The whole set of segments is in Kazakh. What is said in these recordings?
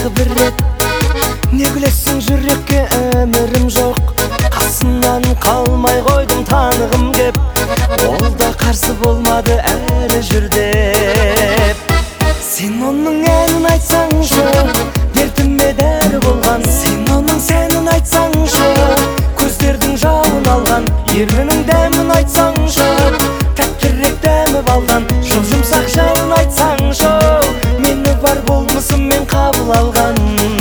тағы бір рет. Не күлесің жүрекке өмірім жоқ, қасымнан қалмай қойдым танығым кеп. Ол да қарсы болмады әлі жүр деп. Сен оның әнін айтсаңшы, дертіме дәрі болған. Сен оның сәнін айтсаңшы, көздердің жауын алған. Ернінің дәмін айтсаңшы, тәттірек дәмі балдан. Жұмсақ жайын айтсаңшы, мені бар болмысыммен қабыл алған.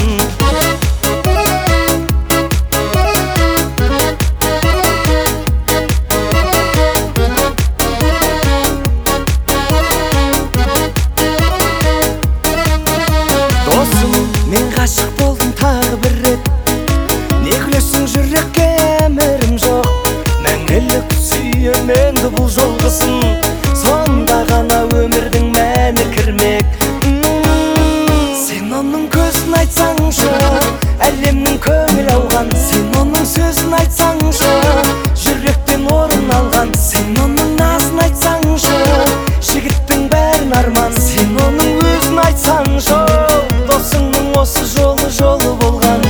Досым, мен ғашық болдым тағы бір рет. Не күлесің жүрекке өмірім жоқ, мәңгілік сүйем енді бұл жолғысын. Сонда ғана өмірдің мәні кірмек. Сен оның көзін айтсаңшы, әлемнің көңіл ауған. Сен оның сөзін айтсаңшы, жүректен орын алған. Сен оның назын айтсаңшы, жігіттің бәрін арман. Сен оның өзін айтсаңшы, досыңның осы жолы болған.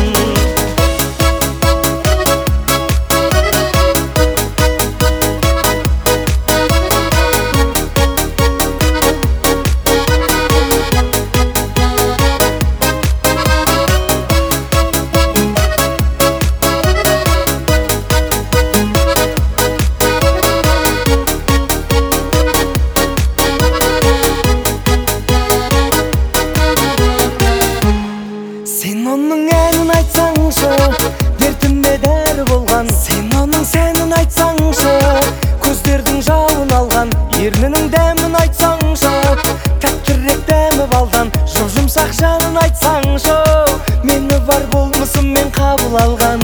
Сен оның әнін айтсаңшы, дертіме дәрі болған. Сен оның сәнін айтсаңшы, көздердің жауын алған. Ернінің дәмін айтсаңшы, тәттірек дәмі балдан. Жұмсақ жанын айтсаңшы, мені бар болмысыммен қабыл алған.